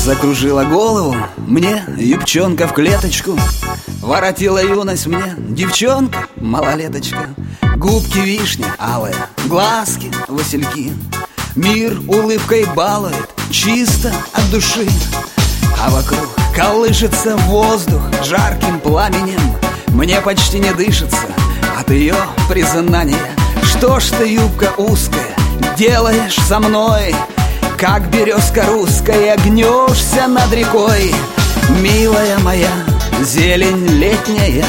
Закружила голову мне юбчонка в клеточку, воротила юность мне девчонка, малолеточка. Губки вишни алые, глазки васильки, мир улыбкой балует чисто от души. А вокруг колышется воздух жарким пламенем. Мне почти не дышится от ее признания. Что ж ты, юбка узкая, делаешь со мной? Как березка русская, гнешься над рекой. Милая моя, зелень летняя,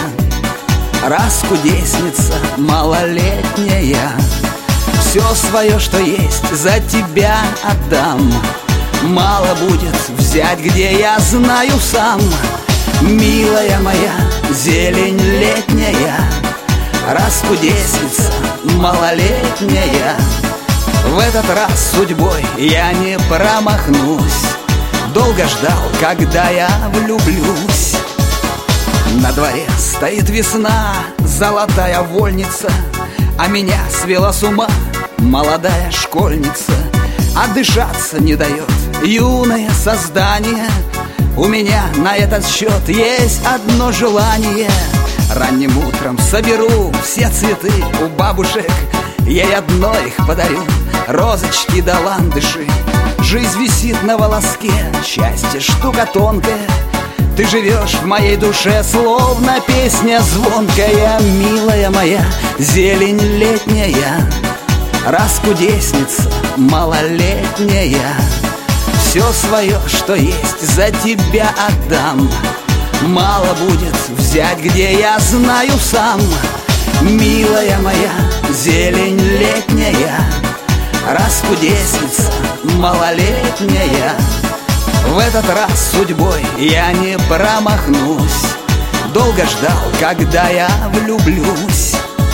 раскудесница малолетняя. Все свое, что есть, за тебя отдам. Мало будет взять, где я знаю сам. Милая моя, зелень летняя, раскудесница малолетняя. В этот раз судьбой я не промахнусь. Долго ждал, когда я влюблюсь. На дворе стоит весна, золотая вольница, а меня свела с ума молодая школьница. Отдышаться не дает юное создание. У меня на этот счет есть одно желание. Ранним утром соберу все цветы у бабушек, ей одно их подарю, розочки да ландыши. Жизнь висит на волоске, счастье штука тонкая. Ты живешь в моей душе, словно песня звонкая. Милая моя, зелень летняя, раскудесница малолетняя. Все свое, что есть, за тебя отдам. Мало будет взять, где я знаю сам. Милая моя, зелень летняя, раскудесница малолетняя. В этот раз судьбой я не промахнусь. Долго ждал, когда я влюблюсь.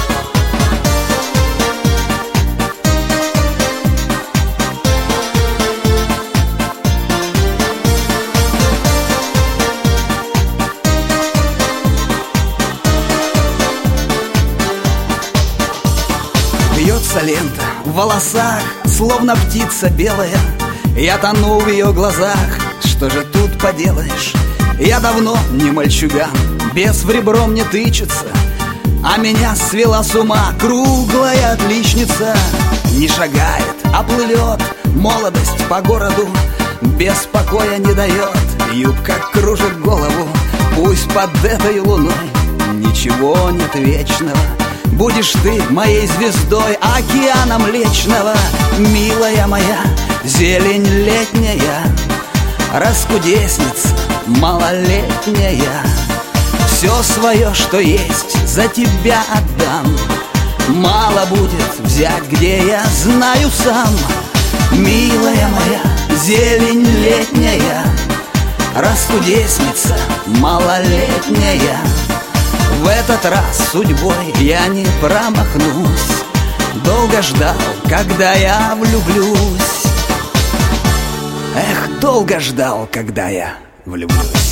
Бьется лента в волосах, словно птица белая. Я тону в ее глазах, что же тут поделаешь? Я давно не мальчуган, бес в ребро мне тычется, а меня свела с ума круглая отличница. Не шагает, а плывет молодость по городу, без покоя не дает, юбка кружит голову. Пусть под этой луной ничего нет вечного, будешь ты моей звездой, океана Млечного. Милая моя, зелень летняя, раскудесница малолетняя. Все свое, что есть, за тебя отдам. Мало будет взять, где я знаю сам. Милая моя, зелень летняя, раскудесница малолетняя. В этот раз судьбой я не промахнусь. Долго ждал, когда я влюблюсь. Эх, долго ждал, когда я влюблюсь.